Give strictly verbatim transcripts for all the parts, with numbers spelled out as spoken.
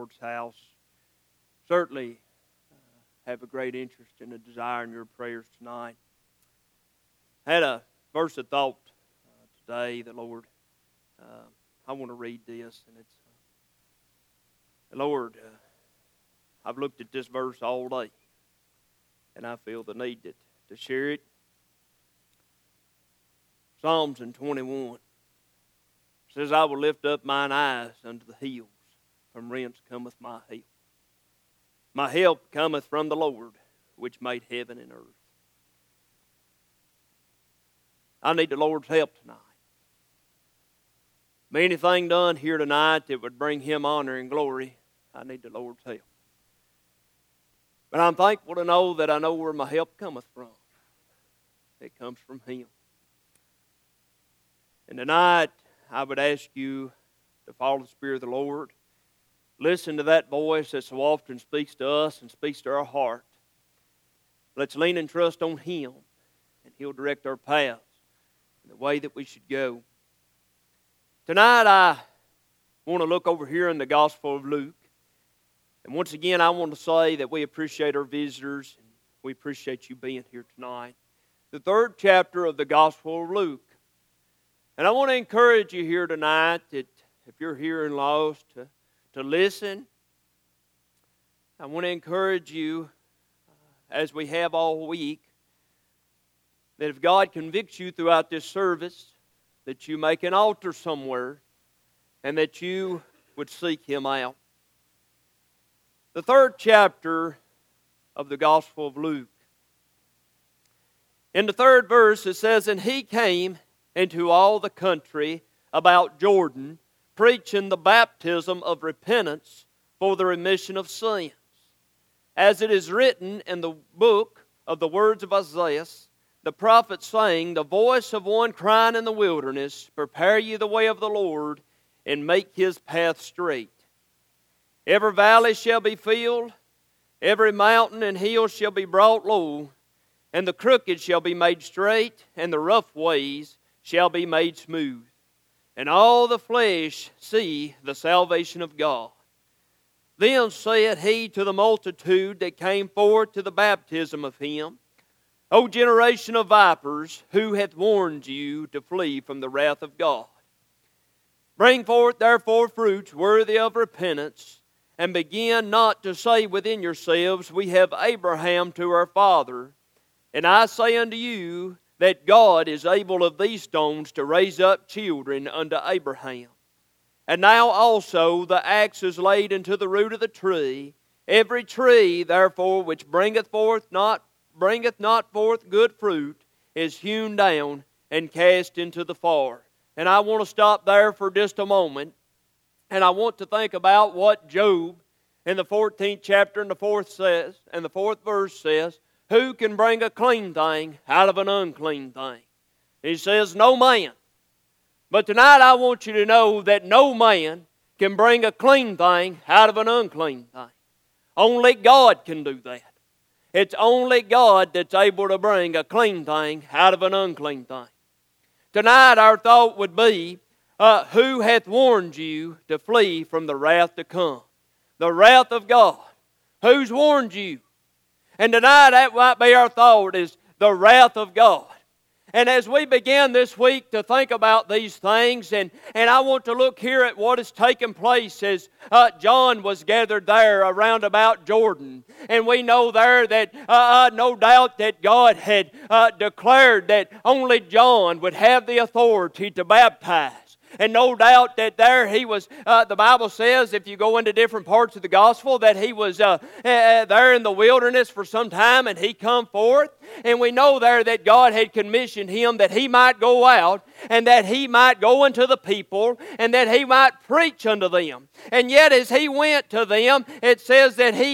Lord's house. Certainly uh, have a great interest and a desire in your prayers tonight. I had a verse of thought uh, today, the Lord. Uh, I want to read this, and it's uh, Lord. Uh, I've looked at this verse all day, and I feel the need to, to share it. Psalms in twenty-one says, I will lift up mine eyes unto the hills, from whence cometh my help. My help cometh from the Lord, which made heaven and earth. I need the Lord's help tonight. Be anything done here tonight that would bring Him honor and glory, I need the Lord's help. But I'm thankful to know that I know where my help cometh from. It comes from Him. And tonight, I would ask you to follow the Spirit of the Lord. Listen to that voice that so often speaks to us and speaks to our heart. Let's lean and trust on Him, and He'll direct our paths in the way that we should go. Tonight, I want to look over here in the Gospel of Luke. And once again, I want to say that we appreciate our visitors, and we appreciate you being here tonight. The third chapter of the Gospel of Luke. And I want to encourage you here tonight that if you're here and lost, to, to listen. I want to encourage you, uh, as we have all week, that if God convicts you throughout this service, that you make an altar somewhere and that you would seek Him out. The third chapter of the Gospel of Luke. In the third verse it says, And He came into all the country about Jordan, preaching the baptism of repentance for the remission of sins. As it is written in the book of the words of Isaiah, the prophet, saying, The voice of one crying in the wilderness, Prepare ye the way of the Lord, and make His path straight. Every valley shall be filled, every mountain and hill shall be brought low, and the crooked shall be made straight, and the rough ways shall be made smooth. And all the flesh see the salvation of God. Then said He to the multitude that came forth to the baptism of Him, O generation of vipers, who hath warned you to flee from the wrath of God? Bring forth therefore fruits worthy of repentance, and begin not to say within yourselves, We have Abraham to our father. And I say unto you, that God is able of these stones to raise up children unto Abraham. And now also the axe is laid into the root of the tree. Every tree, therefore, which bringeth forth not bringeth not forth good fruit, is hewn down and cast into the fire. And I want to stop there for just a moment. And I want to think about what Job in the fourteenth chapter and the fourth says, and the fourth verse says, Who can bring a clean thing out of an unclean thing? He says, no man. But tonight I want you to know that no man can bring a clean thing out of an unclean thing. Only God can do that. It's only God that's able to bring a clean thing out of an unclean thing. Tonight our thought would be, uh, who hath warned you to flee from the wrath to come? The wrath of God. Who's warned you? And tonight that might be our thought, is the wrath of God. And as we begin this week to think about these things, and, and I want to look here at what has taken place as uh, John was gathered there around about Jordan. And we know there that uh, uh, no doubt that God had uh, declared that only John would have the authority to baptize. And no doubt that there he was, uh, the Bible says, if you go into different parts of the gospel, that he was uh, uh, there in the wilderness for some time and he come forth. And we know there that God had commissioned him that he might go out and that he might go unto the people and that he might preach unto them. And yet as he went to them, it says that he uh,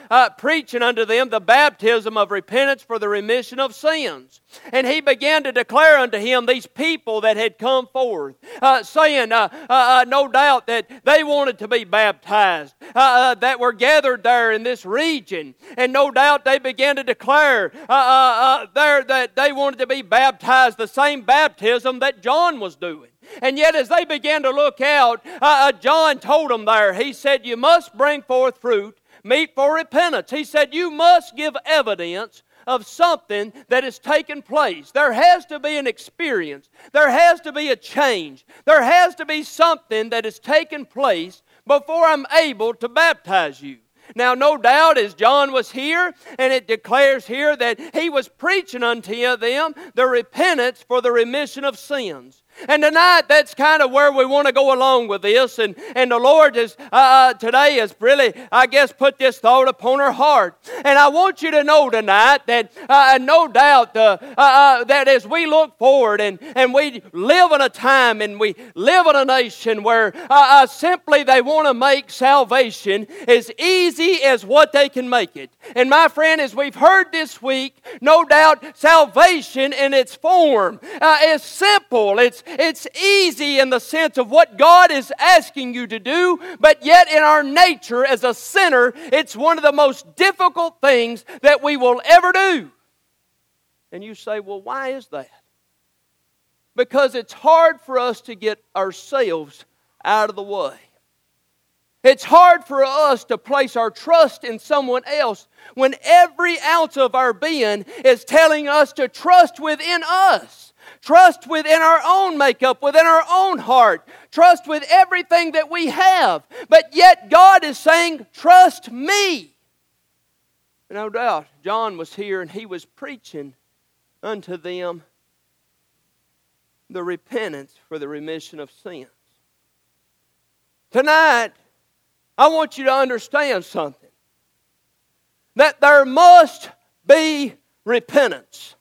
uh, preaching unto them the baptism of repentance for the remission of sins. And he began to declare unto him these people that had come forth, uh, saying, uh, uh, uh, no doubt that they wanted to be baptized, uh, uh, that were gathered there in this region. And no doubt they began to declare uh, uh, uh, there that they wanted to be baptized the same baptism that John was doing. And yet as they began to look out, uh, uh, John told them there, he said, you must bring forth fruit, meet for repentance. He said, you must give evidence of something that has taken place. There has to be an experience. There has to be a change. There has to be something that has taken place before I'm able to baptize you. Now, no doubt, as John was here, and it declares here that he was preaching unto them the repentance for the remission of sins. And tonight, that's kind of where we want to go along with this. And, and the Lord has, uh, today has really, I guess, put this thought upon our heart. And I want you to know tonight that uh, no doubt uh, uh, that as we look forward and, and we live in a time and we live in a nation where uh, uh, simply they want to make salvation as easy as what they can make it. And my friend, as we've heard this week, no doubt salvation in its form uh, is simple. It's It's easy in the sense of what God is asking you to do, but yet in our nature as a sinner, it's one of the most difficult things that we will ever do. And you say, well, why is that? Because it's hard for us to get ourselves out of the way. It's hard for us to place our trust in someone else when every ounce of our being is telling us to trust within us. Trust within our own makeup, within our own heart. Trust with everything that we have. But yet God is saying, trust me. No doubt, John was here and he was preaching unto them the repentance for the remission of sins. Tonight, I want you to understand something. That there must be repentance.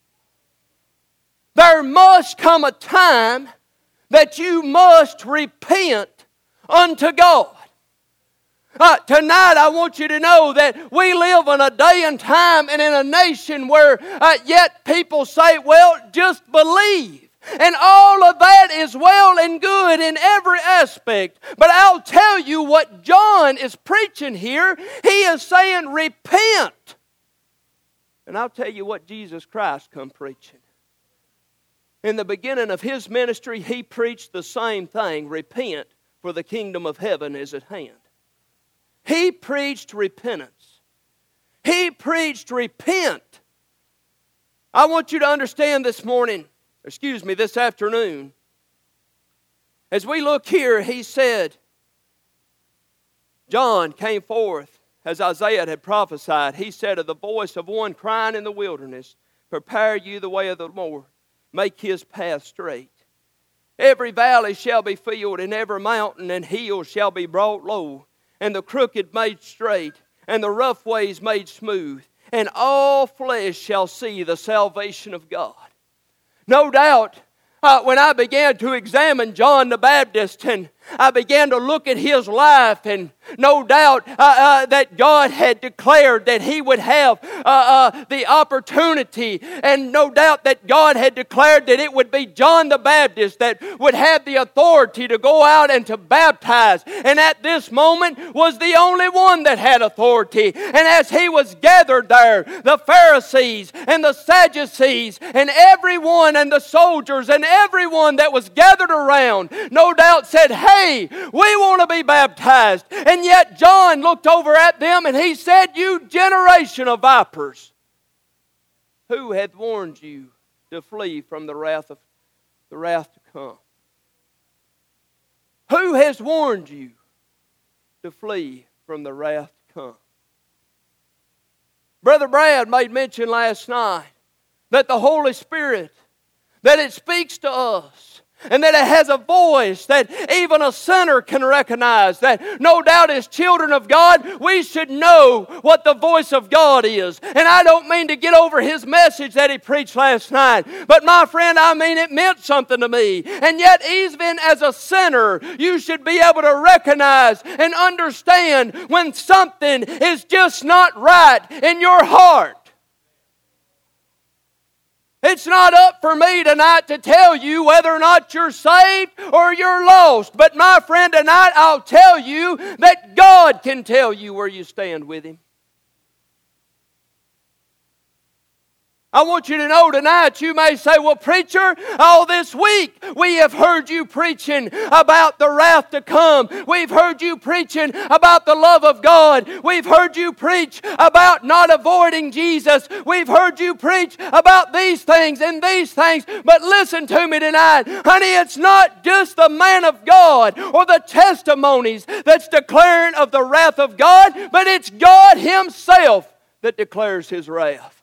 There must come a time that you must repent unto God. Uh, tonight I want you to know that we live in a day and time and in a nation where uh, yet people say, well, just believe. And all of that is well and good in every aspect. But I'll tell you what John is preaching here. He is saying repent. And I'll tell you what Jesus Christ come preaching. In the beginning of His ministry, He preached the same thing. Repent, for the kingdom of heaven is at hand. He preached repentance. He preached repent. I want you to understand this morning, excuse me, this afternoon, as we look here, He said, John came forth as Isaiah had prophesied. He said, of the voice of one crying in the wilderness, prepare you the way of the Lord. Make His path straight. Every valley shall be filled, and every mountain and hill shall be brought low, and the crooked made straight, and the rough ways made smooth, and all flesh shall see the salvation of God. No doubt, uh, when I began to examine John the Baptist, and I began to look at his life, and no doubt uh, uh, that God had declared that he would have uh, uh, the opportunity, and no doubt that God had declared that it would be John the Baptist that would have the authority to go out and to baptize, and at this moment was the only one that had authority. And as he was gathered there, the Pharisees and the Sadducees and everyone and the soldiers and everyone that was gathered around, no doubt said, hey, we want to be baptized. And yet John looked over at them and he said, you generation of vipers, who hath warned you to flee from the wrath of the wrath to come? Who has warned you to flee from the wrath to come? Brother Brad made mention last night that the Holy Spirit, that it speaks to us. and that it has a voice that even a sinner can recognize, that no doubt as children of God, we should know what the voice of God is. And I don't mean to get over his message that he preached last night, but my friend, I mean it meant something to me. And yet even as a sinner, you should be able to recognize and understand when something is just not right in your heart. It's not up for me tonight to tell you whether or not you're saved or you're lost. But my friend, tonight I'll tell you that God can tell you where you stand with Him. I want you to know tonight, you may say, well, preacher, all this week we have heard you preaching about the wrath to come. We've heard you preaching about the love of God. We've heard you preach about not avoiding Jesus. We've heard you preach about these things and these things. But listen to me tonight. Honey, it's not just the man of God or the testimonies that's declaring of the wrath of God, but it's God Himself that declares His wrath.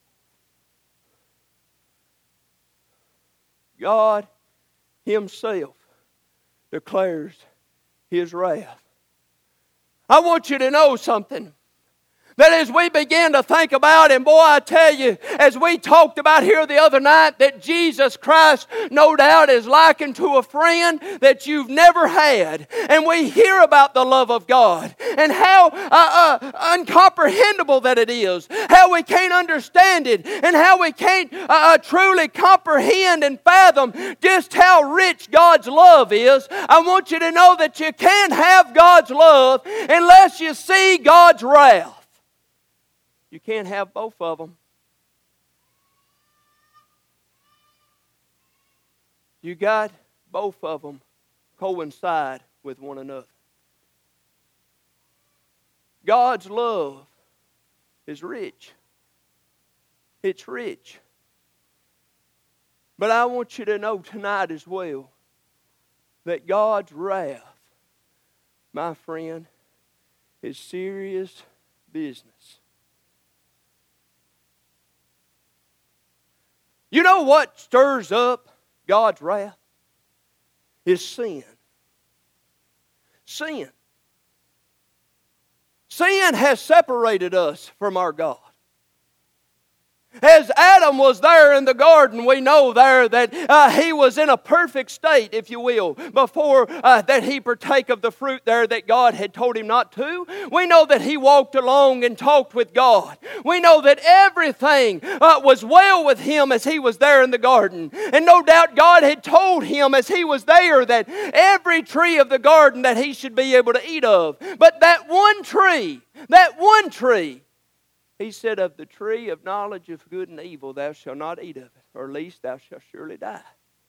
God Himself declares His wrath. I want you to know something. That as we begin to think about, and boy, I tell you, as we talked about here the other night, that Jesus Christ, no doubt, is likened to a friend that you've never had. And we hear about the love of God and how uh, uh, incomprehensible that it is, how we can't understand it, and how we can't uh, uh, truly comprehend and fathom just how rich God's love is. I want you to know that you can't have God's love unless you see God's wrath. You can't have both of them. You got both of them coincide with one another. God's love is rich. It's rich. But I want you to know tonight as well that God's wrath, my friend, is serious business. You know what stirs up God's wrath? Is sin. Sin. Sin has separated us from our God. As Adam was there in the garden, we know there that uh, he was in a perfect state, if you will, before uh, that he partake of the fruit there that God had told him not to. We know that he walked along and talked with God. We know that everything uh, was well with him as he was there in the garden. And no doubt God had told him as he was there that every tree of the garden that he should be able to eat of. But that one tree, that one tree, He said, of the tree of knowledge of good and evil thou shalt not eat of it, or at least thou shalt surely die.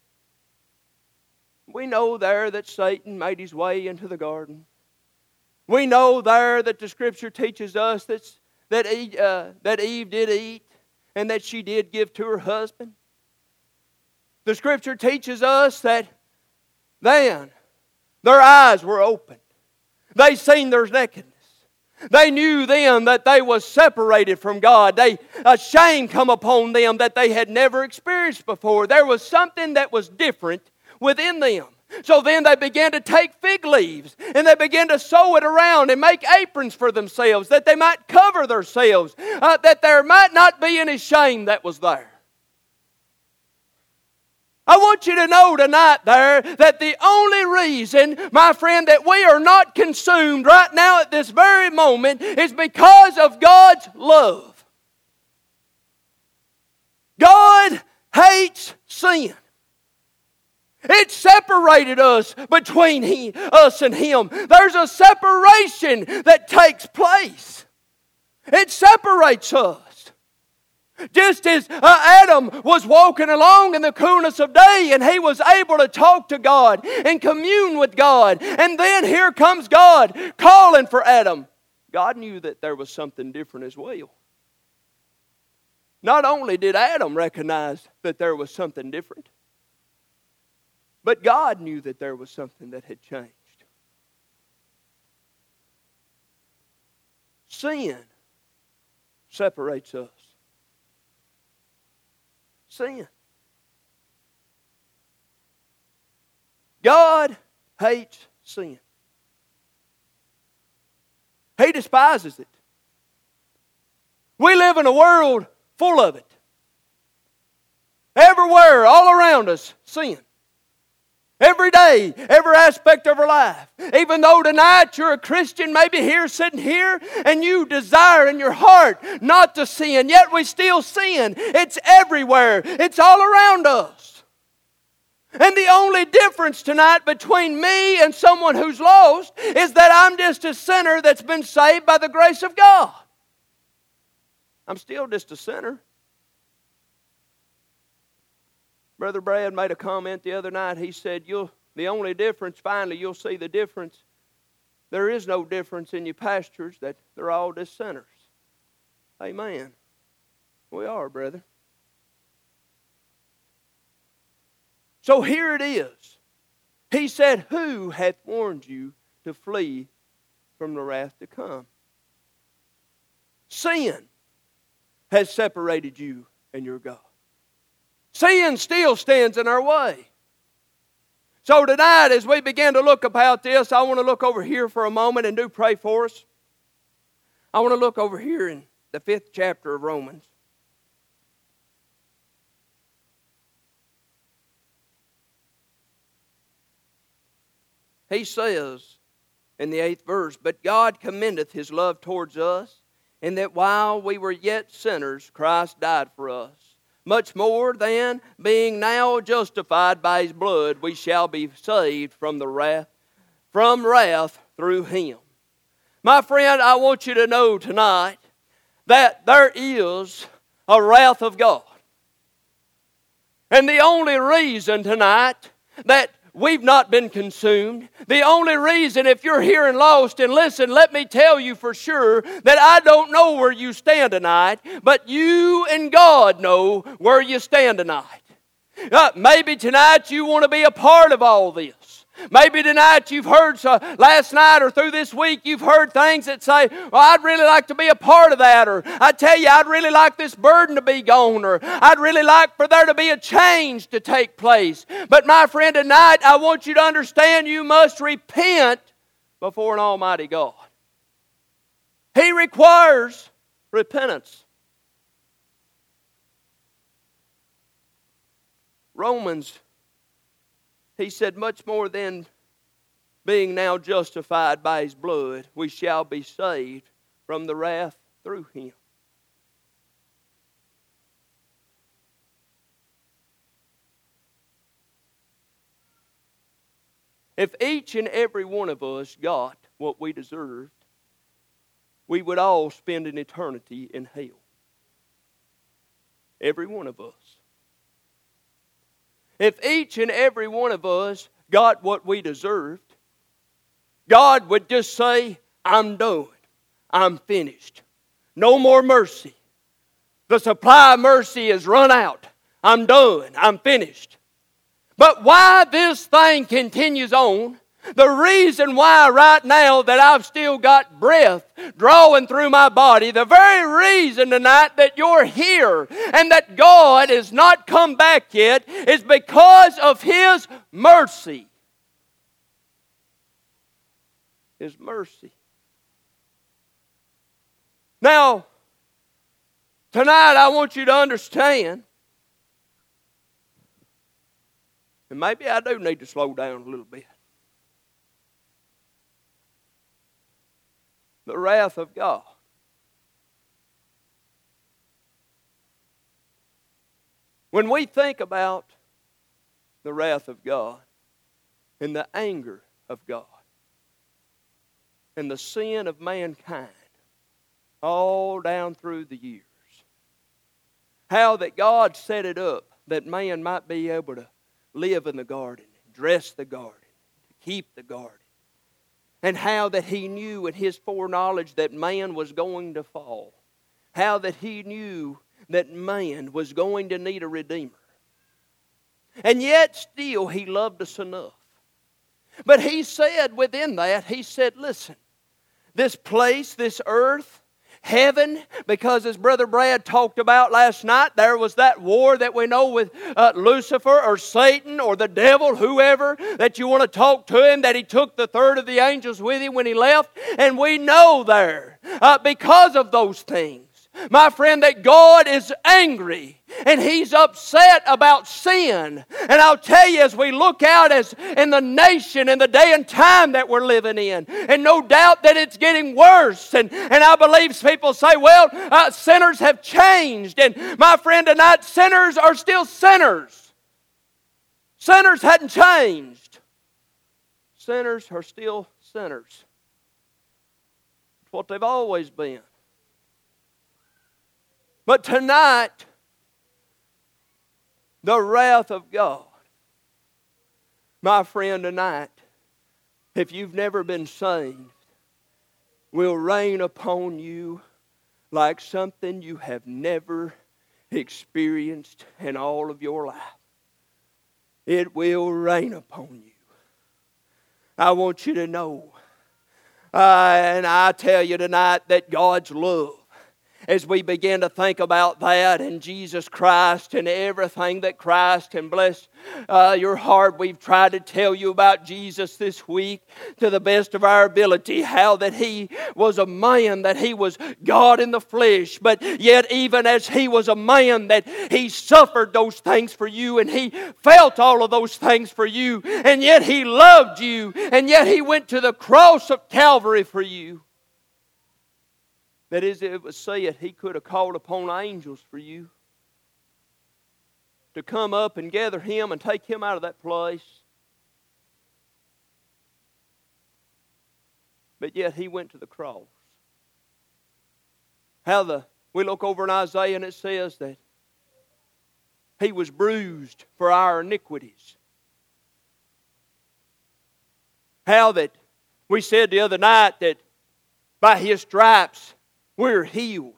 We know there that Satan made his way into the garden. We know there that the Scripture teaches us that, that, Eve, uh, that Eve did eat and that she did give to her husband. The Scripture teaches us that then their eyes were opened. They seen their nakedness. They knew then that they was separated from God. They, a shame come upon them that they had never experienced before. There was something that was different within them. So then they began to take fig leaves and they began to sew it around and make aprons for themselves that they might cover themselves, uh, that there might not be any shame that was there. I want you to know tonight there that the only reason, my friend, that we are not consumed right now at this very moment is because of God's love. God hates sin. It separated us between he, us and Him. There's a separation that takes place. It separates us. Just as uh, Adam was walking along in the coolness of day and he was able to talk to God and commune with God. And then here comes God calling for Adam. God knew that there was something different as well. Not only did Adam recognize that there was something different, but God knew that there was something that had changed. Sin separates us. Sin. God hates sin. He despises it. We live in a world full of it. Everywhere, all around us, sin. Every day, every aspect of our life. Even though tonight you're a Christian, maybe here, sitting here, and you desire in your heart not to sin, yet we still sin. It's everywhere. It's all around us. And the only difference tonight between me and someone who's lost is that I'm just a sinner that's been saved by the grace of God. I'm still just a sinner. Brother Brad made a comment the other night. He said, "You'll the only difference, finally, you'll see the difference. There is no difference in your pastors, that they're all just sinners." Amen. We are, brother. So here it is. He said, "Who hath warned you to flee from the wrath to come?" Sin has separated you and your God. Sin still stands in our way. So tonight, as we begin to look about this, I want to look over here for a moment and do pray for us. I want to look over here in the fifth chapter of Romans. He says in the eighth verse, "But God commendeth His love towards us, in that while we were yet sinners, Christ died for us. Much more than, being now justified by His blood, we shall be saved from the wrath, from wrath through Him." My friend, I want you to know tonight that there is a wrath of God. And the only reason tonight that we've not been consumed, the only reason, if you're here and lost, and listen, let me tell you for sure that I don't know where you stand tonight, but you and God know where you stand tonight. Uh, maybe tonight you want to be a part of all this. Maybe tonight you've heard, so last night or through this week, you've heard things that say, "Well, I'd really like to be a part of that," or "I tell you, I'd really like this burden to be gone," or "I'd really like for there to be a change to take place." But my friend, tonight I want you to understand you must repent before an almighty God. He requires repentance. Romans, he said, "Much more than being now justified by His blood, we shall be saved from the wrath through Him." If each and every one of us got what we deserved, we would all spend an eternity in hell. Every one of us. If each and every one of us got what we deserved, God would just say, "I'm done. I'm finished. No more mercy. The supply of mercy is run out. I'm done. I'm finished." But why this thing continues on, the reason why right now that I've still got breath drawing through my body, the very reason tonight that you're here and that God has not come back yet is because of His mercy. His mercy. Now, tonight I want you to understand, and maybe I do need to slow down a little bit. The wrath of God. When we think about the wrath of God and the anger of God and the sin of mankind all down through the years, how that God set it up that man might be able to live in the garden, dress the garden, keep the garden. And how that He knew in His foreknowledge that man was going to fall. How that He knew that man was going to need a Redeemer. And yet still He loved us enough. But He said within that, He said, "Listen, this place, this earth, heaven, because as Brother Brad talked about last night, there was that war that we know with uh, Lucifer or Satan or the devil, whoever that you want to talk to him, that he took the third of the angels with him when he left. And we know there, uh, because of those things, my friend, that God is angry and He's upset about sin. And I'll tell you, as we look out as in the nation and the day and time that we're living in, and no doubt that it's getting worse. And, and I believe people say, well, uh, sinners have changed. And my friend, tonight, sinners are still sinners. Sinners hadn't changed. Sinners are still sinners. It's what they've always been. But tonight, the wrath of God, my friend, tonight, if you've never been saved, will rain upon you like something you have never experienced in all of your life. It will rain upon you. I want you to know, uh, and I tell you tonight, that God's love, as we begin to think about that and Jesus Christ and everything that Christ, and bless uh, your heart, we've tried to tell you about Jesus this week to the best of our ability, how that He was a man, that He was God in the flesh, but yet even as He was a man, that He suffered those things for you and He felt all of those things for you, and yet He loved you, and yet He went to the cross of Calvary for you. That is, it was said He could have called upon angels for you to come up and gather Him and take Him out of that place. But yet He went to the cross. How the we look over in Isaiah and it says that He was bruised for our iniquities. How that we said the other night that by His stripes we're healed.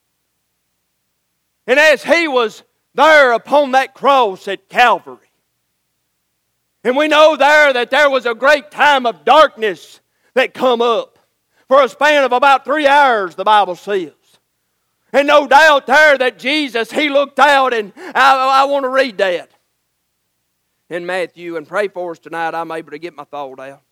And as He was there upon that cross at Calvary, and we know there that there was a great time of darkness that come up for a span of about three hours, the Bible says. And no doubt there that Jesus, He looked out, and I, I want to read that in Matthew and pray for us tonight. I'm able to get my thought out.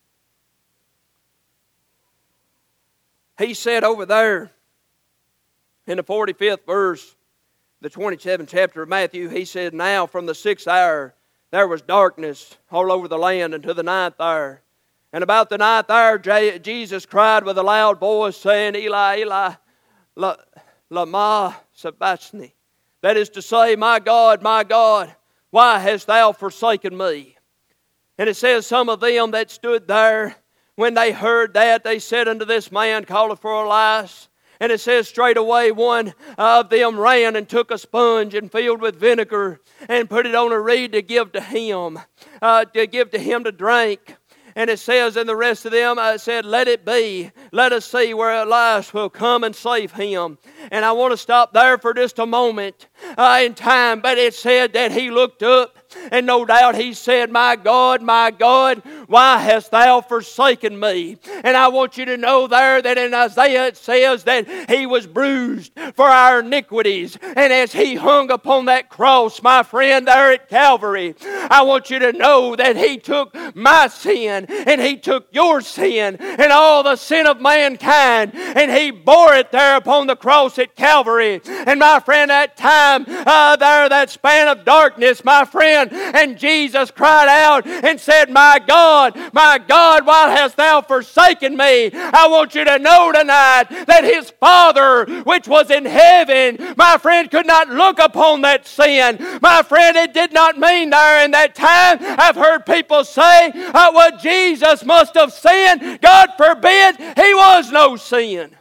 He said over there in the forty-fifth verse, the twenty-seventh chapter of Matthew, He said, now from the sixth hour there was darkness all over the land until the ninth hour. And about the ninth hour Jesus cried with a loud voice, saying, Eli, Eli, lama sabachthani. That is to say, my God, my God, why hast Thou forsaken me? And it says, some of them that stood there, when they heard that, they said unto this man, calleth for Elias. And it says, straightway one of them ran and took a sponge and filled with vinegar and put it on a reed to give to him, uh, to give to him to drink. And it says, and the rest of them uh, said, let it be. Let us see where Elias will come and save him. And I want to stop there for just a moment uh, in time. But it said that he looked up, and no doubt he said, my God, my God, why hast Thou forsaken me? And I want you to know there that in Isaiah it says that He was bruised for our iniquities. And as He hung upon that cross, my friend, there at Calvary, I want you to know that He took my sin and He took your sin and all the sin of mankind, and He bore it there upon the cross at Calvary. And my friend, that time uh, there, that span of darkness, my friend, and Jesus cried out and said, my God, my God, why hast Thou forsaken me? I want you to know tonight that His Father, which was in heaven, my friend, could not look upon that sin. My friend, it did not mean there in that time. I've heard people say, uh, well, Jesus must have sinned. God forbid, He was no sin.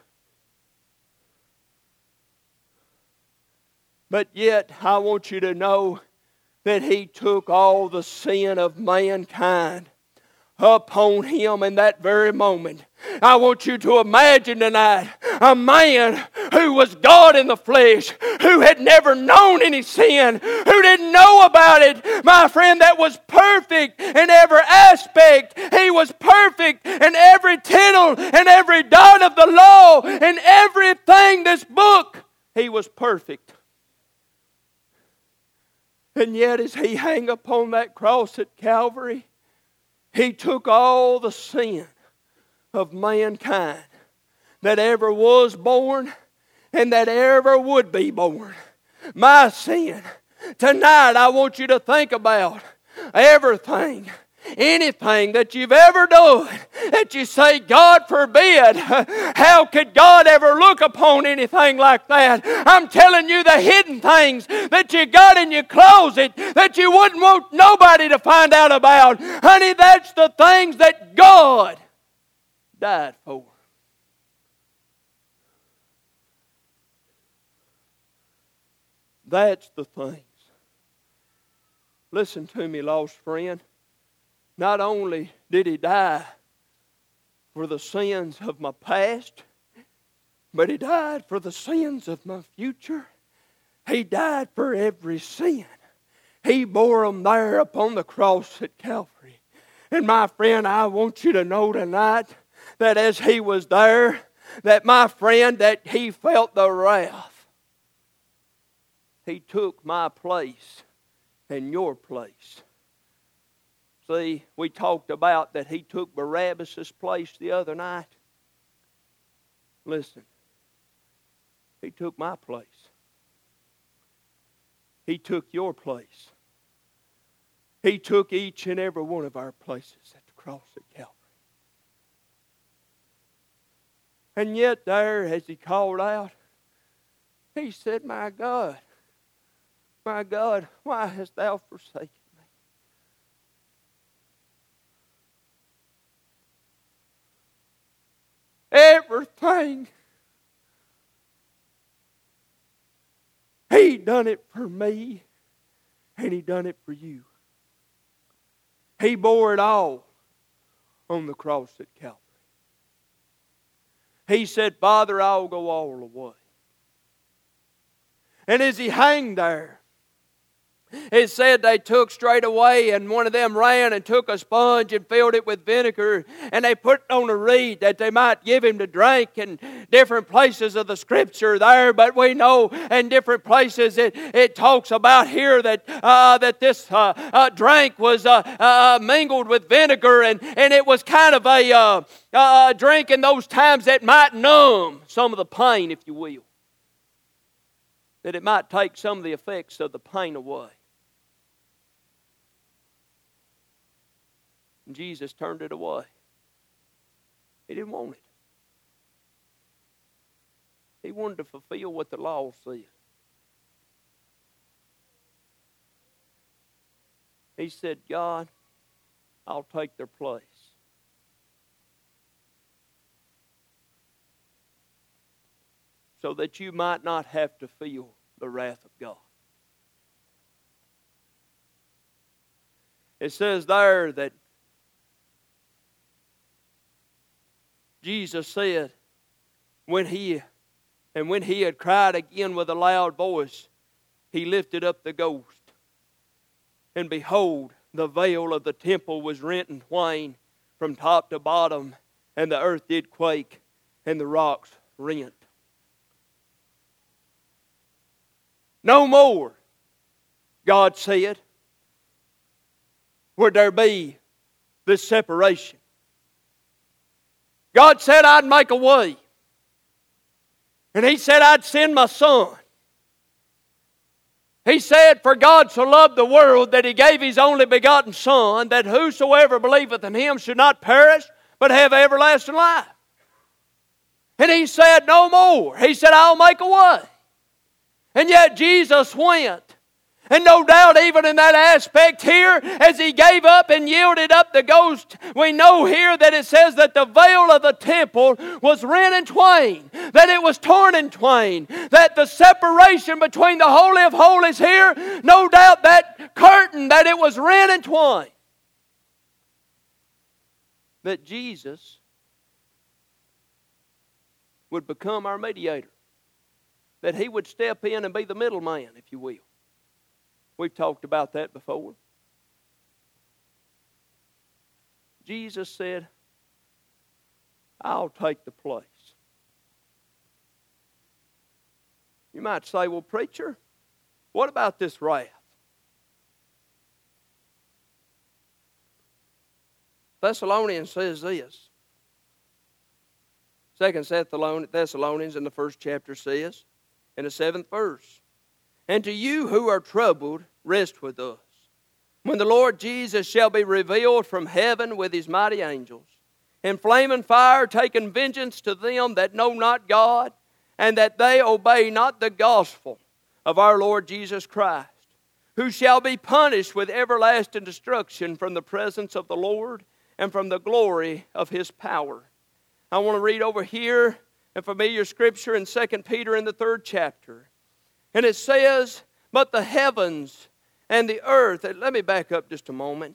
But yet, I want you to know that He took all the sin of mankind upon Him in that very moment. I want you to imagine tonight a man who was God in the flesh, who had never known any sin, who didn't know about it. My friend, that was perfect in every aspect. He was perfect in every tittle and every dot of the law and everything perfect. And yet as He hung upon that cross at Calvary, He took all the sin of mankind that ever was born and that ever would be born. My sin. Tonight I want you to think about everything, anything that you've ever done that you say, God forbid, how could God ever look upon anything like that? I'm telling you, the hidden things that you got in your closet that you wouldn't want nobody to find out about. Honey, that's the things that God died for. That's the things. Listen to me, lost friend. Not only did He die for the sins of my past, but He died for the sins of my future. He died for every sin. He bore them there upon the cross at Calvary. And my friend, I want you to know tonight that as He was there, that my friend, that He felt the wrath. He took my place and your place. See, we talked about that He took Barabbas' place the other night. Listen, He took my place. He took your place. He took each and every one of our places at the cross at Calvary. And yet there, as He called out, He said, my God, my God, why hast Thou forsaken me? Everything. He done it for me, and He done it for you. He bore it all on the cross at Calvary. He said, Father, I'll go all the way. And as He hung there, it said they took straight away, and one of them ran and took a sponge and filled it with vinegar, and they put it on a reed that they might give Him to drink in different places of the Scripture there. But we know in different places it, it talks about here that uh, that this uh, uh, drink was uh, uh, mingled with vinegar, and, and it was kind of a uh, uh, drink in those times that might numb some of the pain, if you will. That it might take some of the effects of the pain away. And Jesus turned it away. He didn't want it. He wanted to fulfill what the law said. He said, God, I'll take their place. So that you might not have to feel the wrath of God. It says there that Jesus said, when he, and when He had cried again with a loud voice, He lifted up the ghost. And behold, the veil of the temple was rent in twain from top to bottom, and the earth did quake, and the rocks rent. No more, God said, would there be this separation. God said I'd make a way. And He said I'd send my Son. He said, for God so loved the world that He gave His only begotten Son, that whosoever believeth in Him should not perish, but have everlasting life. And He said no more. He said, I'll make a way. And yet Jesus went. And no doubt even in that aspect here, as He gave up and yielded up the ghost, we know here that it says that the veil of the temple was rent in twain, that it was torn in twain, that the separation between the Holy of Holies here, no doubt that curtain, that it was rent in twain. That Jesus would become our mediator. That He would step in and be the middleman, if you will. We've talked about that before. Jesus said, I'll take the place. You You might say, well, preacher, what about this wrath? Thessalonians says this. Second Thessalonians in the first chapter says, in the seventh verse, and to you who are troubled, rest with us, when the Lord Jesus shall be revealed from heaven with his mighty angels, in flaming fire, taking vengeance to them that know not God, and that they obey not the gospel of our Lord Jesus Christ, who shall be punished with everlasting destruction from the presence of the Lord and from the glory of his power. I want to read over here a familiar scripture in Second Peter in the third chapter. And it says, but the heavens and the earth. Let me back up just a moment.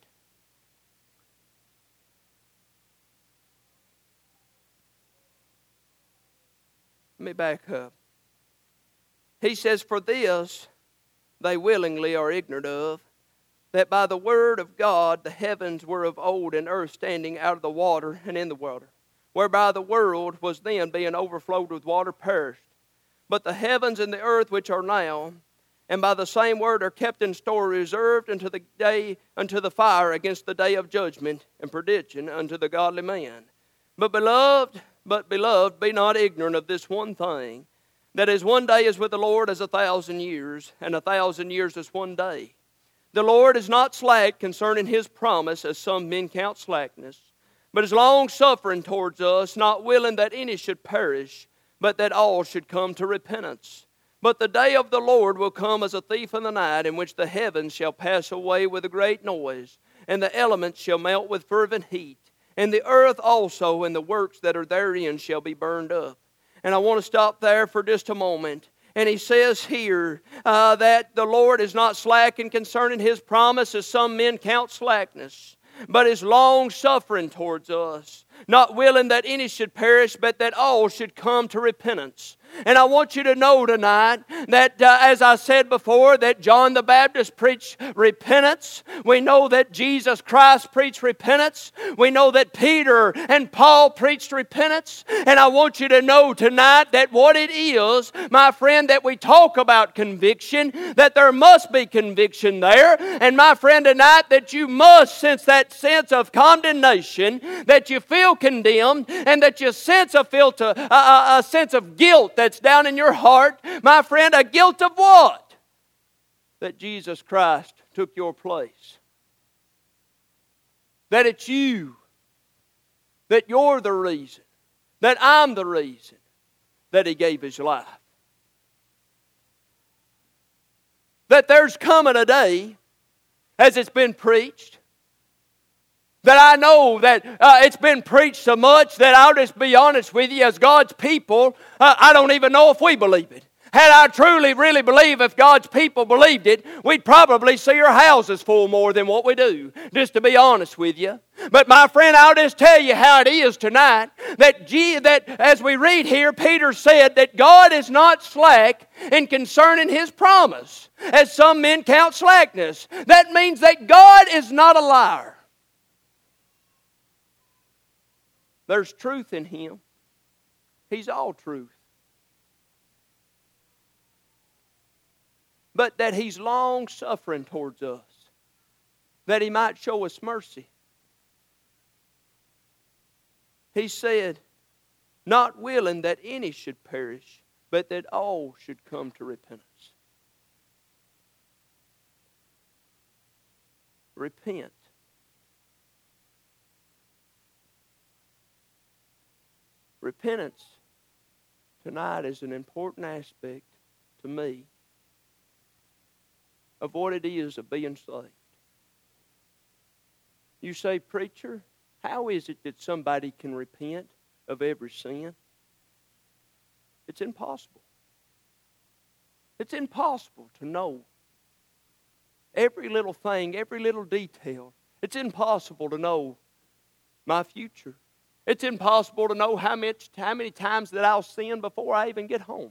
Let me back up. He says, for this they willingly are ignorant of, that by the word of God the heavens were of old, and earth standing out of the water and in the water, whereby the world was then being overflowed with water perished. But the heavens and the earth which are now, and by the same word are kept in store, reserved unto the day, unto the fire against the day of judgment and perdition unto the godly man. But beloved, but beloved, be not ignorant of this one thing, that as one day is with the Lord as a thousand years, and a thousand years as one day. The Lord is not slack concerning his promise, as some men count slackness, but is long-suffering towards us, not willing that any should perish, but that all should come to repentance. But the day of the Lord will come as a thief in the night, in which the heavens shall pass away with a great noise, and the elements shall melt with fervent heat, and the earth also and the works that are therein shall be burned up. And I want to stop there for just a moment. And he says here uh, that the Lord is not slacking concerning his promise, as some men count slackness, but is long-suffering towards us, not willing that any should perish, but that all should come to repentance. And I want you to know tonight that, uh, as I said before, that John the Baptist preached repentance. We know that Jesus Christ preached repentance. We know that Peter and Paul preached repentance. And I want you to know tonight that what it is, my friend, that we talk about conviction, that there must be conviction there. And my friend, tonight, that you must sense that sense of condemnation, that you feel condemned, and that you sense a, feel to, a, a, a sense of guilt that's down in your heart. My friend, a guilt of what? That Jesus Christ took your place. That it's you. That you're the reason. That I'm the reason that He gave His life. That there's coming a day, as it's been preached, that I know that uh, it's been preached so much that I'll just be honest with you, as God's people, uh, I don't even know if we believe it. Had I truly, really believed, if God's people believed it, we'd probably see our houses full more than what we do, just to be honest with you. But my friend, I'll just tell you how it is tonight, that, G, that as we read here, Peter said that God is not slack in concerning His promise, as some men count slackness. That means that God is not a liar. There's truth in Him. He's all truth. But that He's long-suffering towards us, that He might show us mercy. He said, not willing that any should perish, but that all should come to repentance. Repent. Repentance tonight is an important aspect to me of what it is of being saved. You say, preacher, how is it that somebody can repent of every sin? It's impossible. It's impossible to know every little thing, every little detail. It's impossible to know my future. It's impossible to know how much, how many times that I'll sin before I even get home.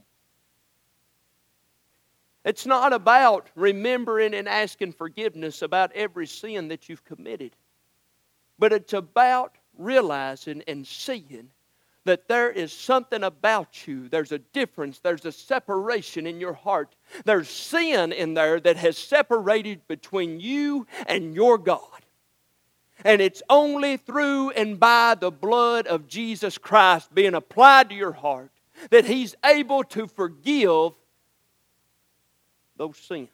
It's not about remembering and asking forgiveness about every sin that you've committed. But it's about realizing and seeing that there is something about you. There's a difference. There's a separation in your heart. There's sin in there that has separated between you and your God. And it's only through and by the blood of Jesus Christ being applied to your heart that He's able to forgive those sins.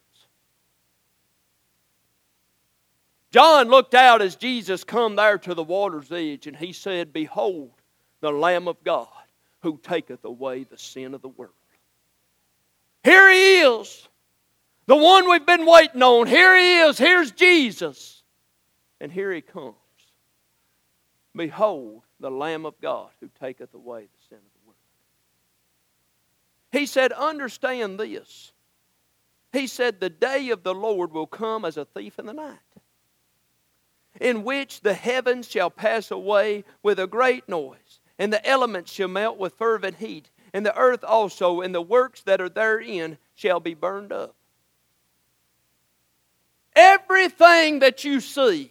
John looked out as Jesus come there to the water's edge, and he said, "Behold, the Lamb of God, who taketh away the sin of the world." Here He is, the one we've been waiting on. Here He is. Here's Jesus. And here He comes. Behold, the Lamb of God, who taketh away the sin of the world. He said, understand this. He said, the day of the Lord will come as a thief in the night, in which the heavens shall pass away with a great noise, and the elements shall melt with fervent heat, and the earth also and the works that are therein shall be burned up. Everything that you see,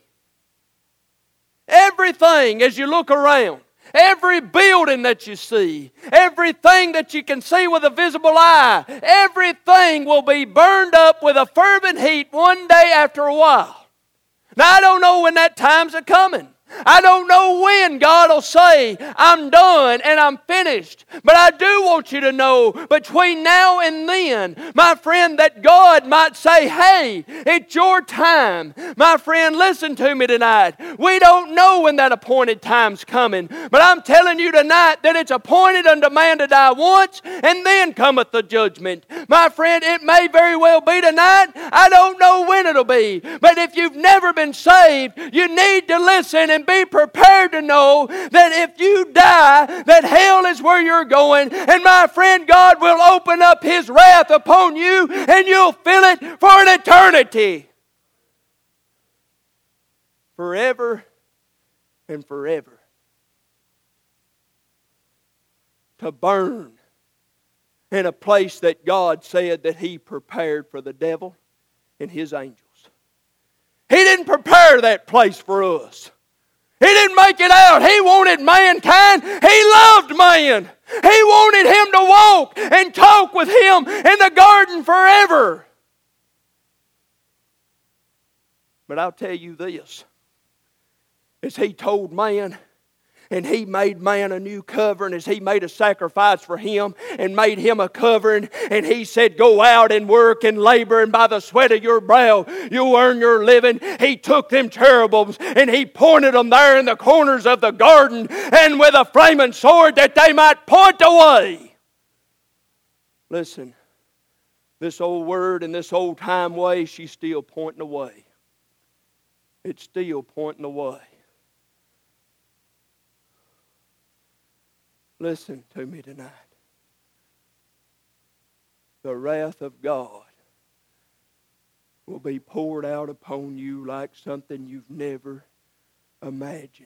everything as you look around, every building that you see, everything that you can see with a visible eye, everything will be burned up with a fervent heat one day after a while. Now, I don't know when that time's a coming. I don't know when God will say, I'm done and I'm finished. But I do want you to know, between now and then, my friend, that God might say, hey, it's your time. My friend, listen to me tonight. We don't know when that appointed time's coming. But I'm telling you tonight that it's appointed unto man to die once, and then cometh the judgment. My friend, it may very well be tonight. I don't know when it'll be. But if you've never been saved, you need to listen and be prepared to know that if you die, that hell is where you're going. And my friend, God will open up His wrath upon you, and you'll feel it for an eternity. Forever and forever. To burn in a place that God said that He prepared for the devil and his angels. He didn't prepare that place for us. He didn't make it out. He wanted mankind. He loved man. He wanted him to walk and talk with Him in the garden forever. But I'll tell you this. As He told man, and He made man a new covering, as He made a sacrifice for him and made him a covering. And He said, go out and work and labor, and by the sweat of your brow you'll earn your living. He took them cherubims and He pointed them there in the corners of the garden, and with a flaming sword that they might point away. Listen, this old word and this old time way, she's still pointing away. It's still pointing away. Listen to me tonight. The wrath of God will be poured out upon you like something you've never imagined.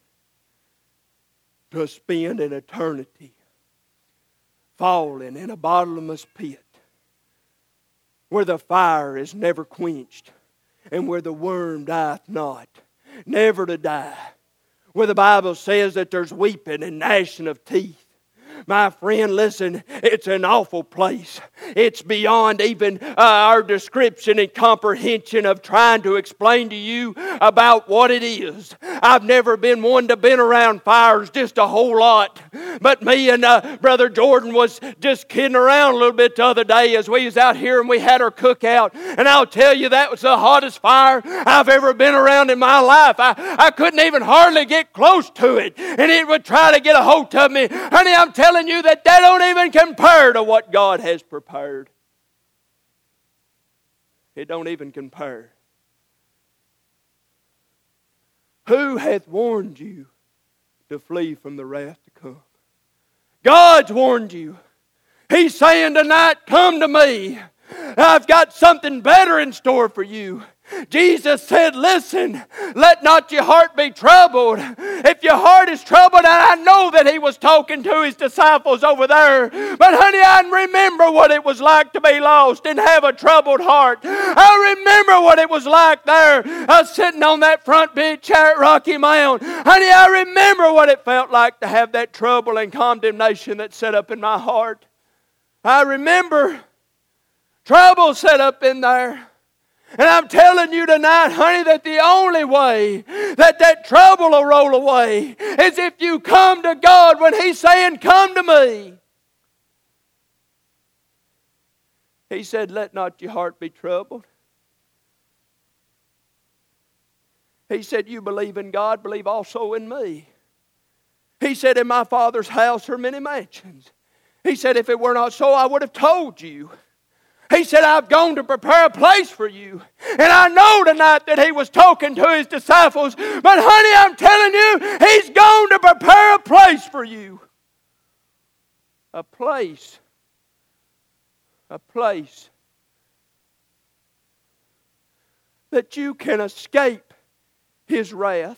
To spend an eternity falling in a bottomless pit where the fire is never quenched and where the worm dieth not, never to die. Where the Bible says that there's weeping and gnashing of teeth. My friend, listen, it's an awful place. It's beyond even uh, our description and comprehension of trying to explain to you about what it is. I've never been one to been around fires just a whole lot. But me and uh, Brother Jordan was just kidding around a little bit the other day as we was out here and we had our cookout. And I'll tell you, that was the hottest fire I've ever been around in my life. I, I couldn't even hardly get close to it. And it would try to get a hold of me. Honey, I'm telling you that that don't even compare to what God has prepared. It don't even compare. Who hath warned you to flee from the wrath to come? God's warned you. He's saying tonight, come to me. I've got something better in store for you. Jesus said, listen, let not your heart be troubled. If your heart is troubled, and I know that He was talking to His disciples over there, but honey, I remember what it was like to be lost and have a troubled heart. I remember what it was like there, uh, sitting on that front big chair at Rocky Mount. Honey, I remember what it felt like to have that trouble and condemnation that set up in my heart. I remember trouble set up in there. And I'm telling you tonight, honey, that the only way that that trouble will roll away is if you come to God when He's saying, come to me. He said, let not your heart be troubled. He said, you believe in God, believe also in me. He said, in my Father's house are many mansions. He said, if it were not so, I would have told you. He said, I've gone to prepare a place for you. And I know tonight that He was talking to His disciples. But honey, I'm telling you, He's gone to prepare a place for you. A place. A place that you can escape His wrath.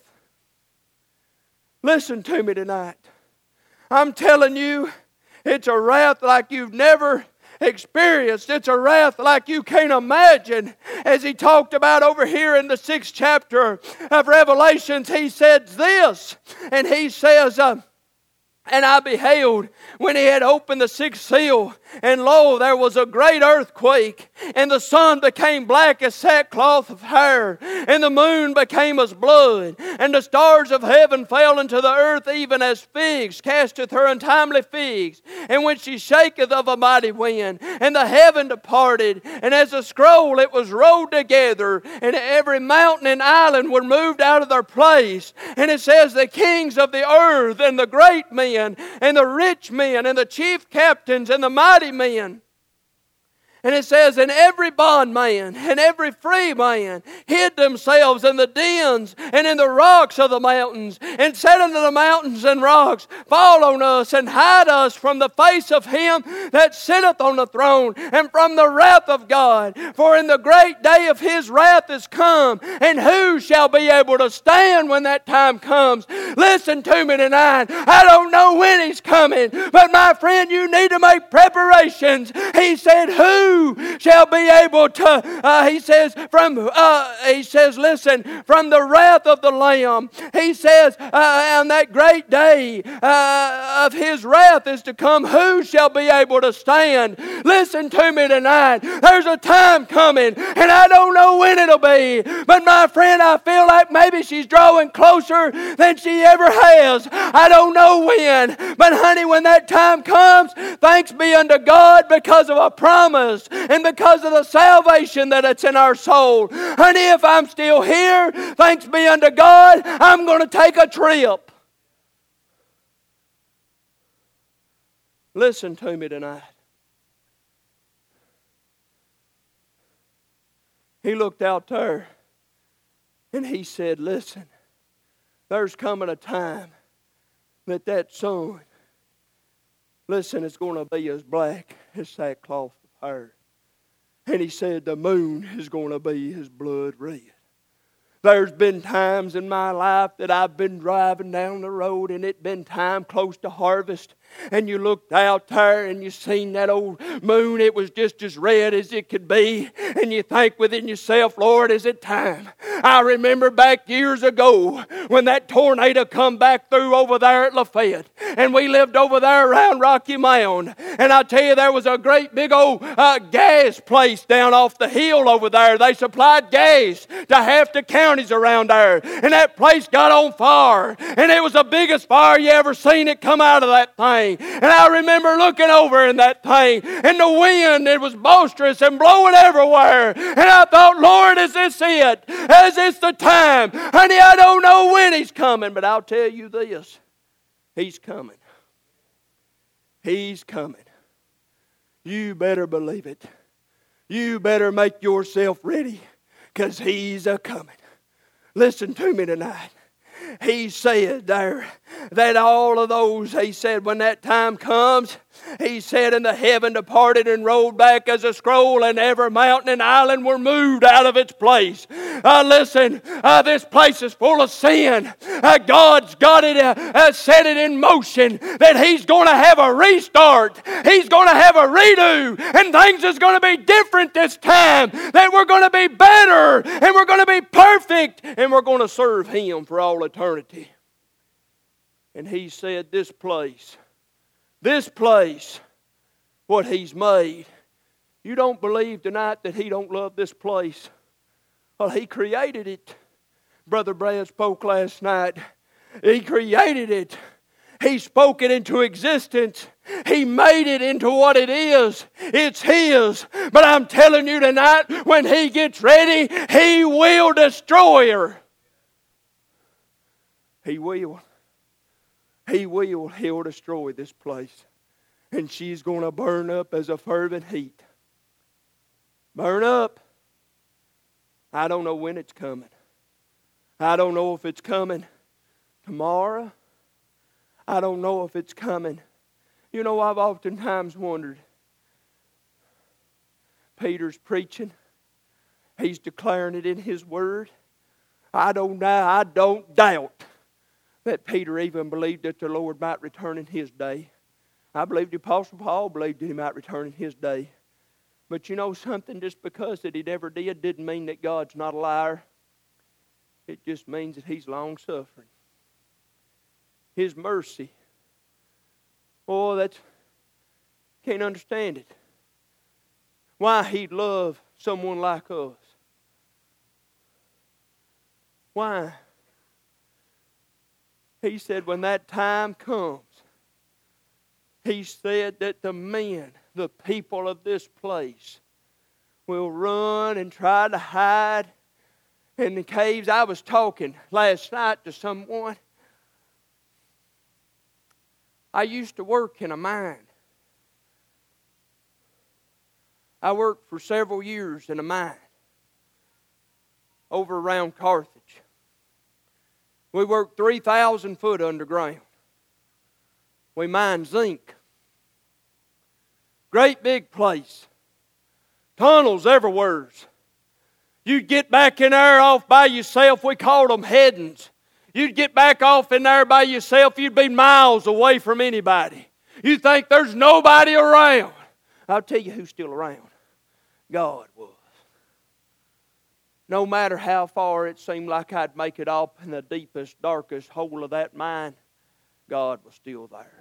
Listen to me tonight. I'm telling you, it's a wrath like you've never experienced. It's a wrath like you can't imagine. As he talked about over here in the sixth chapter of Revelations, he said this, and he says, uh, and I beheld when He had opened the sixth seal, and lo, there was a great earthquake, and the sun became black as sackcloth of hair, and the moon became as blood, and the stars of heaven fell into the earth, even as figs casteth her untimely figs, and when she shaketh of a mighty wind, and the heaven departed, and as a scroll it was rolled together, and every mountain and island were moved out of their place. And it says, the kings of the earth, and the great men, and the rich men, and the chief captains, and the mighty men. And it says, and every bondman and every free man hid themselves in the dens and in the rocks of the mountains, and said unto the mountains and rocks, fall on us and hide us from the face of Him that sitteth on the throne, and from the wrath of God. For in the great day of His wrath is come, and who shall be able to stand when that time comes? Listen to me tonight. I don't know when He's coming, but my friend, you need to make preparations. He said, who shall be able to, uh, he says, from, uh, he says, listen, from the wrath of the Lamb. He says, uh, on that great day uh, of His wrath is to come, who shall be able to stand? Listen to me tonight. There's a time coming, and I don't know when it'll be, but my friend, I feel like maybe she's drawing closer than she ever has. I don't know when, but honey, when that time comes, thanks be unto God because of a promise and because of the salvation that it's in our soul. Honey, if I'm still here, thanks be unto God, I'm going to take a trip. Listen to me tonight. He looked out there and he said, listen, there's coming a time that that sun, listen, it's going to be as black as sackcloth of hair. And he said the moon is going to be as blood red. There's been times in my life that I've been driving down the road and it been time close to harvest. And you looked out there and you seen that old moon. It was just as red as it could be. And you think within yourself, Lord, is it time? I remember back years ago when that tornado come back through over there at Lafayette. And we lived over there around Rocky Mound. And I tell you, there was a great big old uh, gas place down off the hill over there. They supplied gas to half the counties around there. And that place got on fire. And it was the biggest fire you ever seen it come out of that thing. And I remember looking over in that thing, and the wind, it was boisterous and blowing everywhere. And I thought, Lord, is this it? Is this the time? Honey, I don't know when He's coming, but I'll tell you this. He's coming. He's coming. You better believe it. You better make yourself ready, because He's a-coming. Listen to me tonight. He said there that all of those, he said, when that time comes, He said, and the heaven departed and rolled back as a scroll, and every mountain and island were moved out of its place. Uh, listen, uh, this place is full of sin. Uh, God's got it, uh, uh, set it in motion that He's going to have a restart. He's going to have a redo, and things is going to be different this time. That we're going to be better, and we're going to be perfect, and we're going to serve Him for all eternity. And He said, this place, this place, what He's made. You don't believe tonight that He don't love this place? Well, He created it. Brother Brad spoke last night. He created it. He spoke it into existence. He made it into what it is. It's His. But I'm telling you tonight, when He gets ready, He will destroy her. He will. He will. He'll destroy this place. And she's going to burn up as a fervent heat. Burn up. I don't know when it's coming. I don't know if it's coming tomorrow. I don't know if it's coming. You know, I've oftentimes wondered. Peter's preaching. He's declaring it in his word. I don't know. I don't doubt that Peter even believed that the Lord might return in His day. I believe the Apostle Paul believed that he might return in his day. But you know something? Just because that he never did didn't mean that God's not a liar. It just means that He's long-suffering. His mercy. Oh, that's... can't understand it. Why He'd love someone like us. Why? He said when that time comes, He said that the men, the people of this place, will run and try to hide in the caves. I was talking last night to someone. I used to work in a mine. I worked for several years in a mine over around Carthage. We worked three thousand foot underground. We mined zinc. Great big place. Tunnels everywhere. You'd get back in there off by yourself. We called them headings. You'd get back off in there by yourself. You'd be miles away from anybody. You think there's nobody around. I'll tell you who's still around. God was. No matter how far it seemed like I'd make it off in the deepest, darkest hole of that mine, God was still there.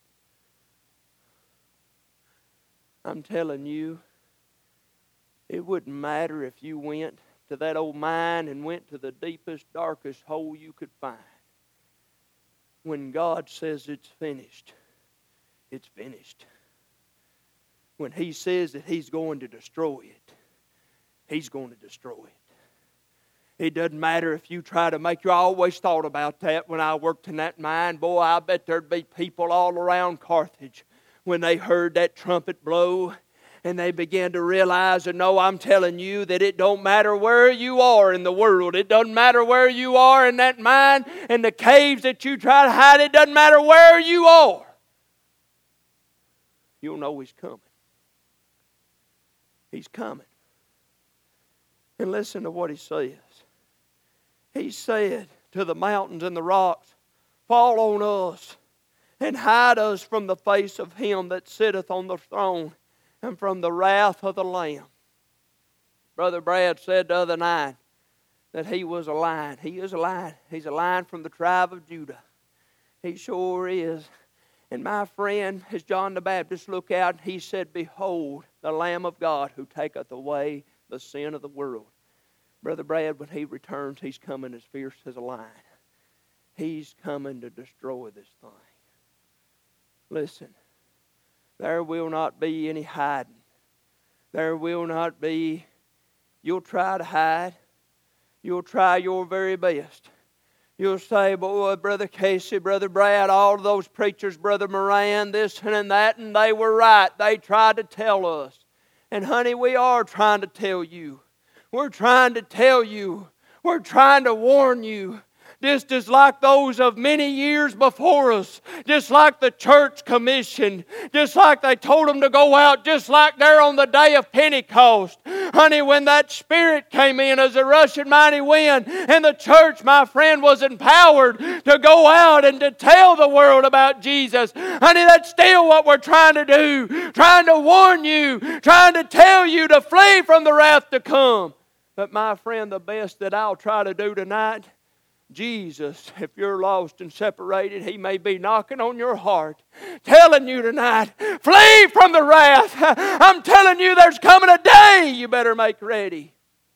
I'm telling you, it wouldn't matter if you went to that old mine and went to the deepest, darkest hole you could find. When God says it's finished, it's finished. When He says that He's going to destroy it, He's going to destroy it. It doesn't matter if you try to make you. I always thought about that when I worked in that mine. Boy, I bet there'd be people all around Carthage when they heard that trumpet blow and they began to realize and know, I'm telling you, that it don't matter where you are in the world. It doesn't matter where you are in that mine and the caves that you try to hide. It doesn't matter where you are. You'll know He's coming. He's coming. And listen to what He says. He said to the mountains and the rocks, fall on us and hide us from the face of Him that sitteth on the throne and from the wrath of the Lamb. Brother Brad said the other night that he was a lion. He is a lion. He's a lion from the tribe of Judah. He sure is. And my friend, as John the Baptist looked out, and he said, behold, the Lamb of God who taketh away the sin of the world. Brother Brad, when He returns, He's coming as fierce as a lion. He's coming to destroy this thing. Listen, there will not be any hiding. There will not be, you'll try to hide. You'll try your very best. You'll say, boy, Brother Casey, Brother Brad, all of those preachers, Brother Moran, this and that, and they were right. They tried to tell us. And honey, we are trying to tell you. We're trying to tell you. We're trying to warn you. just as like those of many years before us, just like the church commission, just like they told them to go out, just like there on the day of Pentecost. Honey, when that Spirit came in as a rushing mighty wind, and the church, my friend, was empowered to go out and to tell the world about Jesus. Honey, that's still what we're trying to do, trying to warn you, trying to tell you to flee from the wrath to come. But my friend, the best that I'll try to do tonight, Jesus, if you're lost and separated, He may be knocking on your heart, telling you tonight, flee from the wrath. I'm telling you, there's coming a day you better make ready.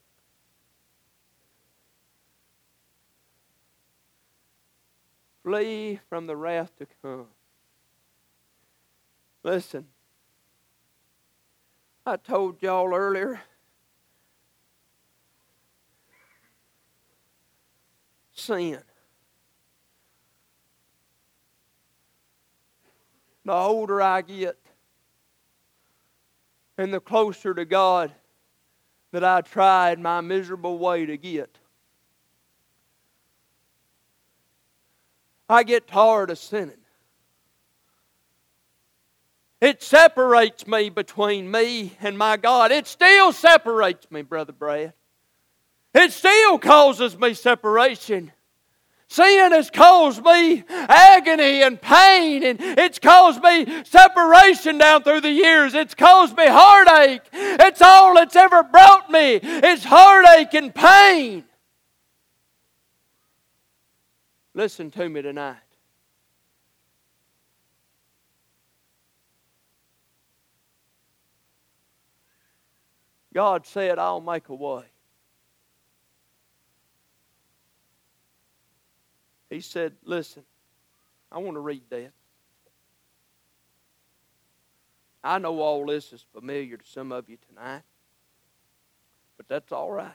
Flee from the wrath to come. Listen, I told y'all earlier, sin. The older I get, and the closer to God that I tried my miserable way to get, I get tired of sinning. It separates me between me and my God. It still separates me, Brother Brad. It still causes me separation. Sin has caused me agony and pain, and it's caused me separation down through the years. It's caused me heartache. It's all it's ever brought me. It's heartache and pain. Listen to me tonight. God said, I'll make a way. He said, listen, I want to read that. I know all this is familiar to some of you tonight, but that's all right.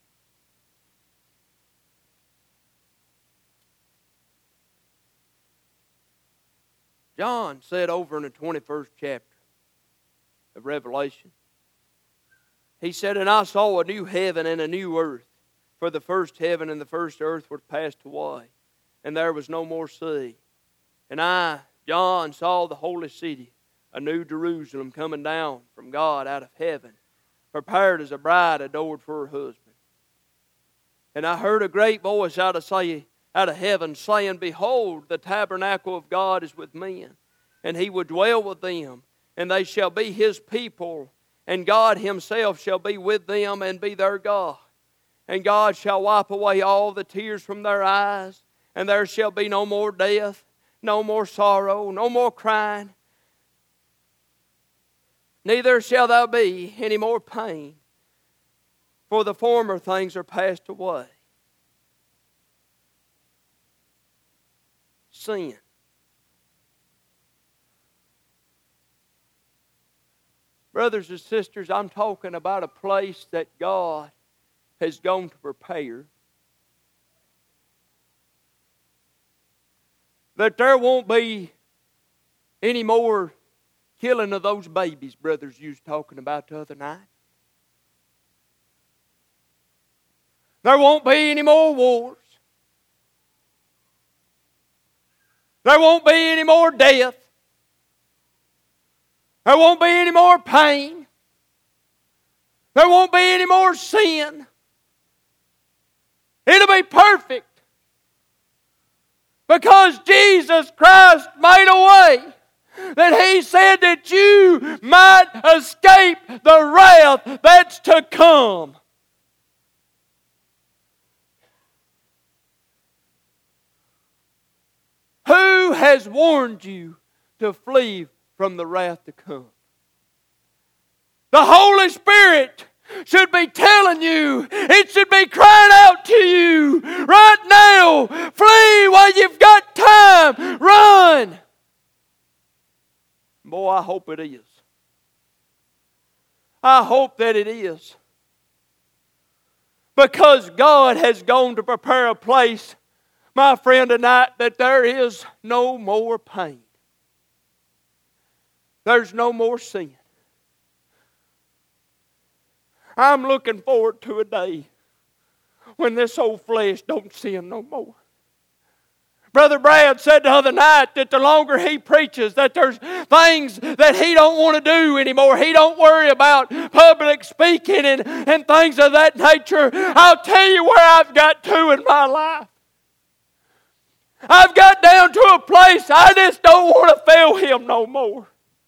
John said over in the twenty-first chapter of Revelation, he said, and I saw a new heaven and a new earth, for the first heaven and the first earth were passed away, and there was no more sea. And I, John, saw the holy city, a new Jerusalem, coming down from God out of heaven, prepared as a bride adored for her husband. And I heard a great voice out of say, out of heaven, saying, behold, the tabernacle of God is with men, and He will dwell with them, and they shall be His people, and God Himself shall be with them and be their God. And God shall wipe away all the tears from their eyes, and there shall be no more death, no more sorrow, no more crying. Neither shall there be any more pain, for the former things are passed away. Sin. Brothers and sisters, I'm talking about a place that God has gone to prepare. That there won't be any more killing of those babies, brothers, you was talking about the other night. There won't be any more wars. There won't be any more death. There won't be any more pain. There won't be any more sin. It'll be perfect. Because Jesus Christ made a way that He said that you might escape the wrath that's to come. Who has warned you to flee from the wrath to come? The Holy Spirit should be telling you, it should be crying out to you right now, flee while you've got time, run. Boy, I hope it is. I hope that it is. Because God has gone to prepare a place, my friend, tonight, that there is no more pain. There's no more sin. I'm looking forward to a day when this old flesh don't sin no more. Brother Brad said the other night that the longer he preaches, that there's things that he don't want to do anymore. He don't worry about public speaking and, and things of that nature. I'll tell you where I've got to in my life. I've got down to a place I just don't want to fail Him no more.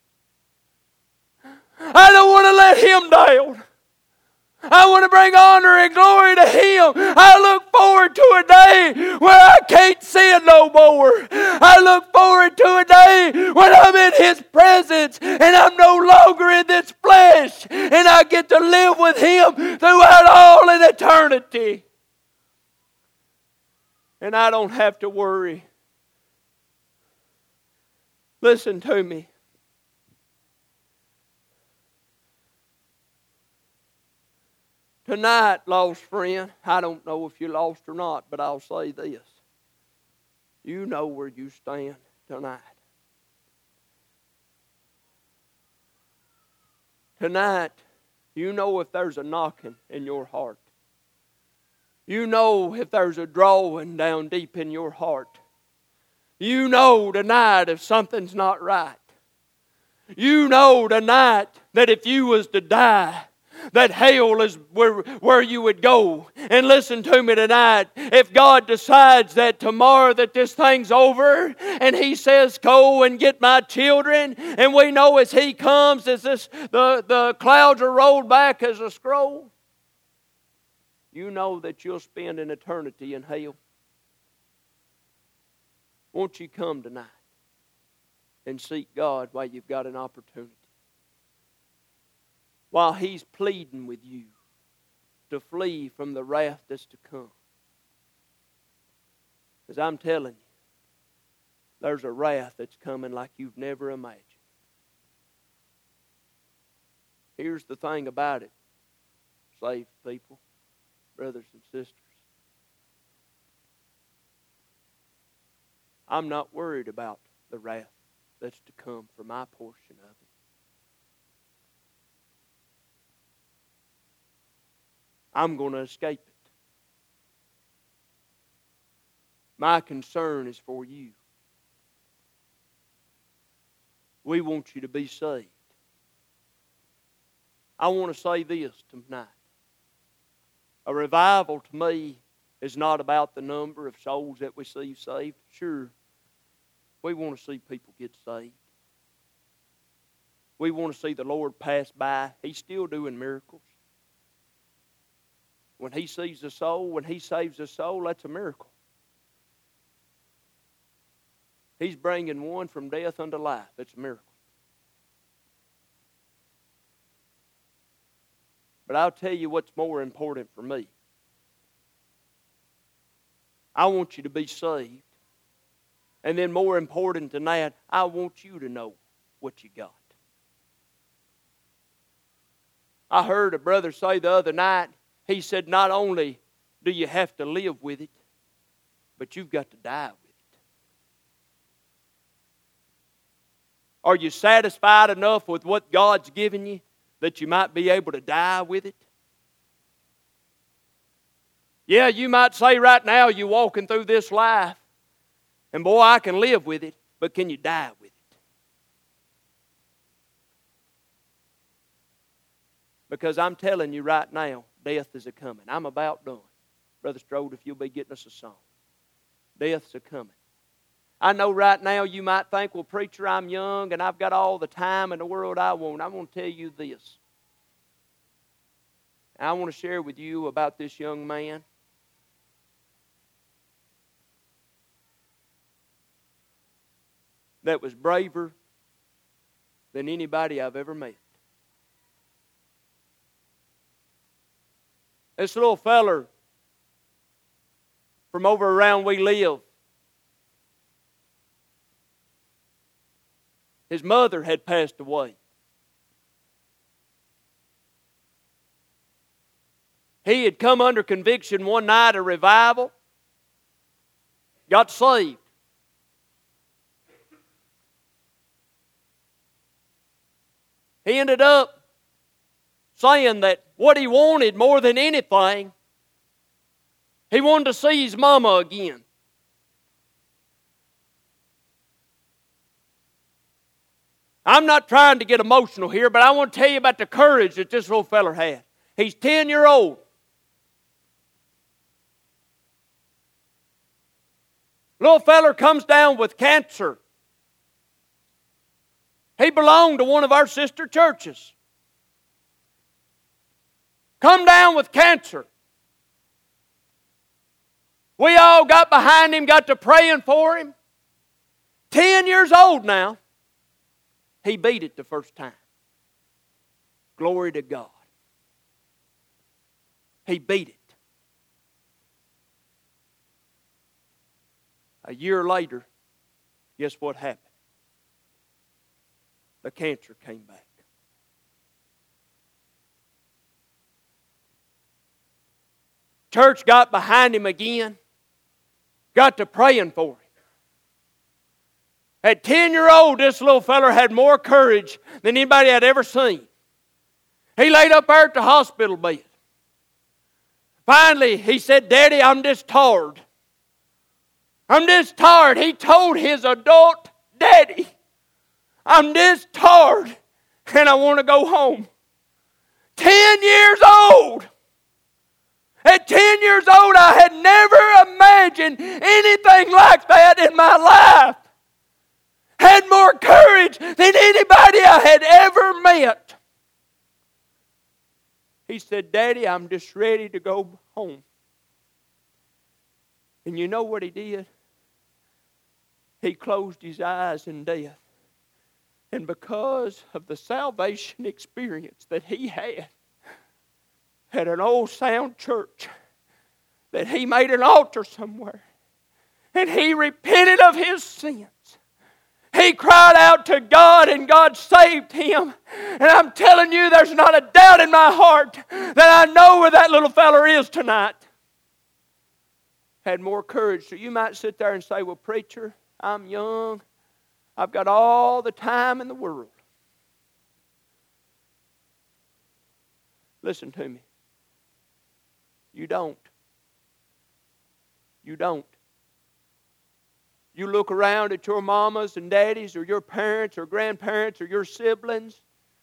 I don't want to let Him down. I want to bring honor and glory to Him. I look forward to a day where I can't sin no more. I look forward to a day when I'm in His presence and I'm no longer in this flesh and I get to live with Him throughout all in eternity. And I don't have to worry. Listen to me. Tonight, lost friend, I don't know if you're lost or not, but I'll say this. You know where you stand tonight. Tonight, you know if there's a knocking in your heart. You know if there's a drawing down deep in your heart. You know tonight if something's not right. You know tonight that if you was to die, that hell is where, where you would go. And listen to me tonight. If God decides that tomorrow that this thing's over and He says, go and get my children, and we know as He comes, as this the, the clouds are rolled back as a scroll, you know that you'll spend an eternity in hell. Won't you come tonight and seek God while you've got an opportunity? While He's pleading with you to flee from the wrath that's to come. Because I'm telling you, there's a wrath that's coming like you've never imagined. Here's the thing about it, saved people, brothers and sisters. I'm not worried about the wrath that's to come for my portion of it. I'm going to escape it. My concern is for you. We want you to be saved. I want to say this tonight. A revival to me is not about the number of souls that we see saved. Sure, we want to see people get saved. We want to see the Lord pass by. He's still doing miracles. When He sees a soul, when He saves a soul, that's a miracle. He's bringing one from death unto life. It's a miracle. But I'll tell you what's more important for me. I want you to be saved. And then more important than that, I want you to know what you got. I heard a brother say the other night, he said, not only do you have to live with it, but you've got to die with it. Are you satisfied enough with what God's given you that you might be able to die with it? Yeah, you might say right now you're walking through this life, and boy, I can live with it, but can you die with it? Because I'm telling you right now, death is a-coming. I'm about done. Brother Strode, if you'll be getting us a song. Death's a-coming. I know right now you might think, well, preacher, I'm young and I've got all the time in the world I want. I want to tell you this. I want to share with you about this young man. That was braver than anybody I've ever met. This little feller from over around we live, his mother had passed away. He had come under conviction one night, a revival, got saved. He ended up saying that what he wanted more than anything, he wanted to see his mama again. I'm not trying to get emotional here, but I want to tell you about the courage that this little feller had. He's ten years old. Little feller comes down with cancer. He belonged to one of our sister churches. Come down with cancer. We all got behind him, got to praying for him. Ten years old now. He beat it the first time. Glory to God. He beat it. A year later, guess what happened? The cancer came back. Church got behind him again. Got to praying for him. At ten-year-old, this little feller had more courage than anybody I'd ever seen. He laid up there at the hospital bed. Finally, he said, Daddy, I'm just tired. I'm just tired. He told his adult daddy, I'm just tired and I want to go home. Ten years old. At ten years old, I had never imagined anything like that in my life. Had more courage than anybody I had ever met. He said, Daddy, I'm just ready to go home. And you know what he did? He closed his eyes in death. And because of the salvation experience that he had at an old sound church, that he made an altar somewhere, and he repented of his sins. He cried out to God and God saved him. And I'm telling you, there's not a doubt in my heart that I know where that little feller is tonight. Had more courage. So you might sit there and say, well, preacher, I'm young. I've got all the time in the world. Listen to me. You don't. You don't. You look around at your mamas and daddies or your parents or grandparents or your siblings.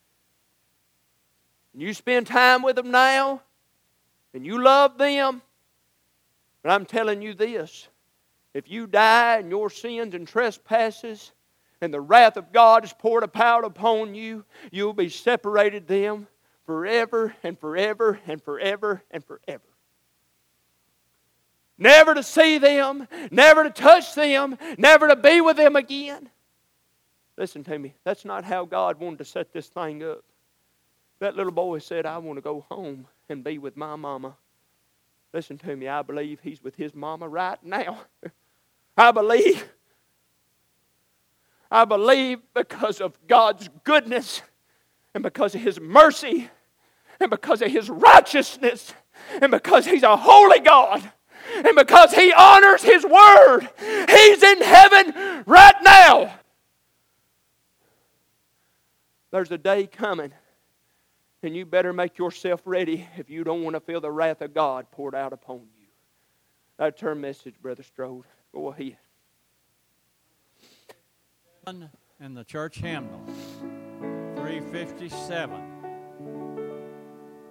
And you spend time with them now. And you love them. But I'm telling you this. If you die in your sins and trespasses, and the wrath of God is poured out upon you, you'll be separated them forever and forever and forever and forever. Never to see them, never to touch them, never to be with them again. Listen to me, that's not how God wanted to set this thing up. That little boy said, I want to go home and be with my mama. Listen to me, I believe he's with his mama right now. I believe. I believe because of God's goodness and because of His mercy and because of His righteousness and because He's a holy God and because He honors His word. He's in heaven right now. There's a day coming and you better make yourself ready if you don't want to feel the wrath of God poured out upon you. That's our message, Brother Strode. Go ahead. In the church hymnal, three fifty-seven.